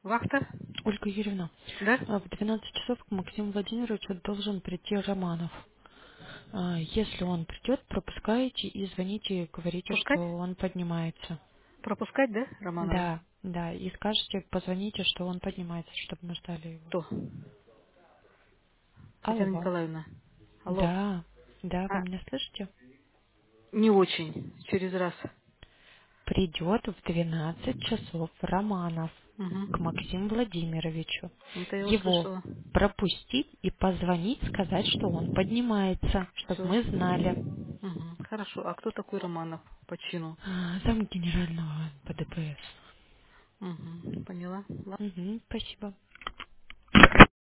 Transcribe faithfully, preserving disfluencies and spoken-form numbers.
Вахта? Ольга Юрьевна, Да? а в двенадцать часов к Максиму Владимировичу должен прийти Романов. А, Если он придет, пропускаете и звоните, говорите, Пускать? что он поднимается. Пропускать, да, Романова? Да, да, и скажете, позвоните, что он поднимается, чтобы мы ждали его. Кто? Татьяна Алло. Николаевна. Алло. Да, да, вы А, меня слышите? не очень. Через раз. Придет в двенадцать часов Романов к Угу. Максиму Владимировичу. Это я Его услышала. пропустить и позвонить, сказать, что он поднимается, чтобы Все. мы знали. Угу. Хорошо. А кто такой Романов по чину? А, Зам генерального по д п с. Угу. Поняла. Ладно. Мгм, спасибо.